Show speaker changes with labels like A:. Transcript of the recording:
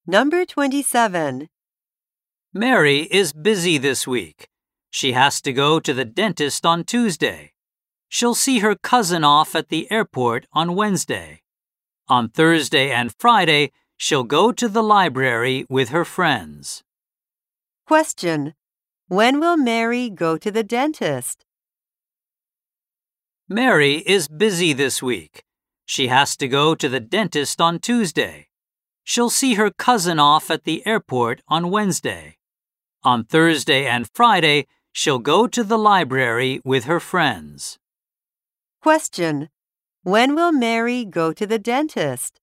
A: Number 27.
B: Mary is busy this week. She has to go to the dentist on Tuesday. She'll see her cousin off at the airport on Wednesday. On Thursday and Friday, she'll go to the library with her friends.
A: Question. When will Mary go to the dentist?
B: Mary is busy this week. She has to go to the dentist on Tuesday. She'll see her cousin off at the airport on Wednesday. On Thursday and Friday, she'll go to the library with her friends.
A: Question. When will Mary go to the dentist?